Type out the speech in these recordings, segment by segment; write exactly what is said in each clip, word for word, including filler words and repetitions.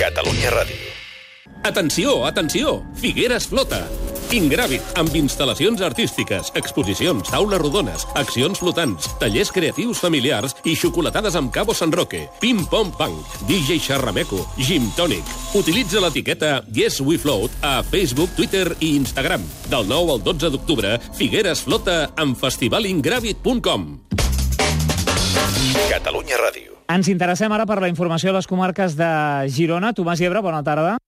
Catalunya Ràdio. Atenció, atenció! Figueres Flota! Ingràvit, amb instal·lacions artístiques, exposicions, taules rodones, accions flotants, tallers creatius familiars i xocolatades amb Cabo San Roque, Pim Pom Punk, D J Xarrameco, Gym Tonic. Utilitza l'etiqueta Yes We Float a Facebook, Twitter i Instagram. Del nou al dotze d'octubre, Figueres Flota amb festivalingràvit punt com. Catalunya Ràdio. Ens interessem ara per la informació a les comarques de Girona. Tomàs Llebre, bona tarda.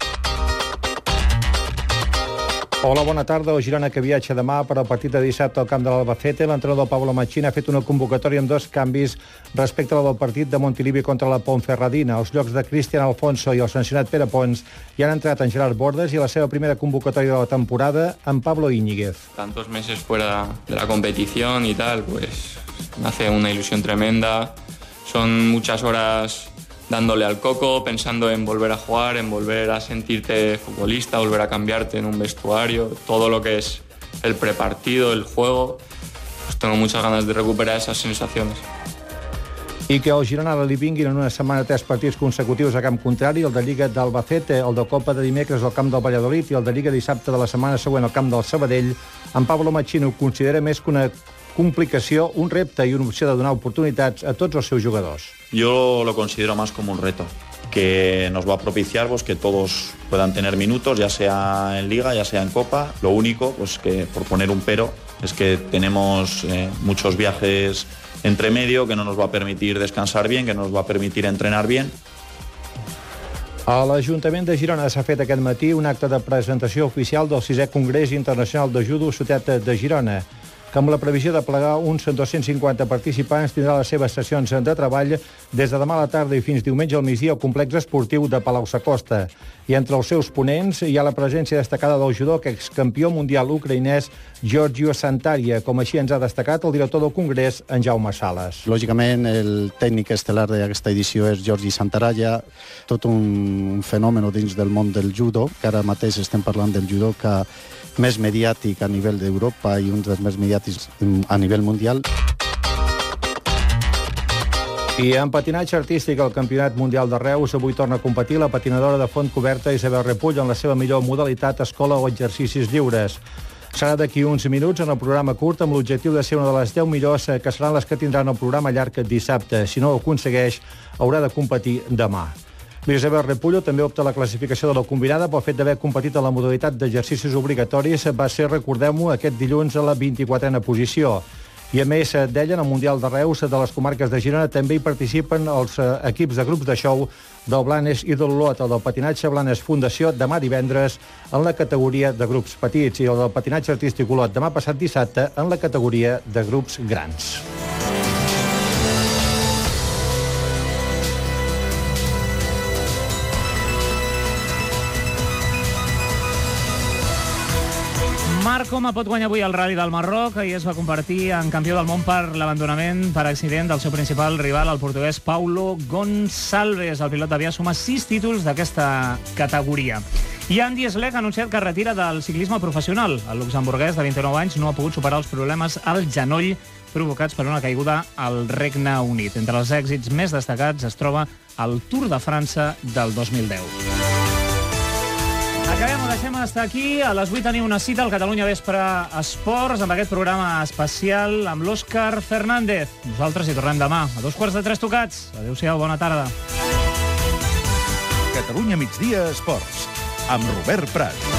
Hola, bona tarda. El Girona que viatja demà per al partit de dissabte al camp de l'Albacete. L'entrenador Pablo Machín ha fet una convocatòria amb dos canvis respecte al del partit de Montilivi contra la Ponferradina. Els llocs de Cristian Alfonso i el sancionat Pere Pons hi han entrat en Gerard Bordes i la seva primera convocatòria de la temporada en Pablo Íñiguez. Tantos meses fuera de la competición y tal, pues me hace una ilusión tremenda. Son muchas horas dándole al coco, pensando en volver a jugar, en volver a sentirte futbolista, volver a cambiarte en un vestuario, todo lo que es el prepartido, el juego. Pues tengo muchas ganas de recuperar esas sensaciones. I que al Girona li vinguin en una setmana tres partits consecutius a camp contrari, el de Lliga d'Albacete, el de Copa de dimecres al camp del Valladolid i el de Lliga dissabte de la setmana següent al camp del Sabadell, en Pablo Machín ho considera més que una complicació, un repte i una opció de donar oportunitats a tots els seus jugadors. Yo lo considero más como un reto, que nos va a propiciar pues, que todos puedan tener minutos, ya sea en Liga, ya sea en Copa. Lo único, pues que por poner un pero, es que tenemos eh, muchos viajes entre medio que no nos va a permitir descansar bien, que no nos va a permitir entrenar bien. A l'Ajuntament de Girona s'ha fet aquest matí un acte de presentació oficial del sisè Congrés Internacional de Judo Sotet de Girona, que amb la previsió de plegar uns dos-cents cinquanta participants tindrà les seves sessions de treball des de demà a la tarda i fins diumenge al migdia al complex esportiu de Palau-sacosta. I entre els seus ponents hi ha la presència destacada del judoc excampió mundial ucraïnès Giorgio Santaria, com així ens ha destacat el director del Congrés, en Jaume Sales. Lògicament, el tècnic estel·lar d'aquesta edició és Giorgi Santaraya, tot un fenomen dins del món del judo, que ara mateix estem parlant del judo que més mediàtic a nivell d'Europa i un dels més mediàtics a nivell mundial. I en patinatge artístic, al Campionat Mundial de Reus, avui torna a competir la patinadora de font coberta Isabel Repull en la seva millor modalitat escola o exercicis lliures. Serà d'aquí uns minuts en el programa curt amb l'objectiu de ser una de les deu millors que seran les que tindran el programa llarg dissabte. Si no ho aconsegueix, haurà de competir demà. L'Isabel Repullo també opta a la classificació de la combinada pel fet d'haver competit en la modalitat d'exercicis obligatoris. Va ser, recordem-ho, aquest dilluns a la vint-i-quatrena posició. I a més d'ella, en el Mundial de Reus de les comarques de Girona també hi participen els equips de grups de show del Blanes i del Lot, el del patinatge Blanes Fundació demà divendres en la categoria de grups petits i el del patinatge artístic Olot demà passat dissabte en la categoria de grups grans. Marc Coma pot guanyar avui el Rally del Marroc i es va convertir en campió del món per l'abandonament per accident del seu principal rival, el portuguès Paulo Gonçalves. El pilot havia sumat sis títols d'aquesta categoria. I Andy Schleck ha anunciat que es retira del ciclisme professional. El luxemburguès de vint-i-nou anys no ha pogut superar els problemes al genoll provocats per una caiguda al Regne Unit. Entre els èxits més destacats es troba el Tour de França del dos mil deu. Acabem, ho deixem estar aquí. A les vuit tenim una cita al Catalunya Vespre Esports amb aquest programa especial amb l'Òscar Fernández. Nosaltres hi tornem demà a dos quarts de tres tocats. Adéu-siau, bona tarda. Catalunya Migdia Esports, amb Robert Prat.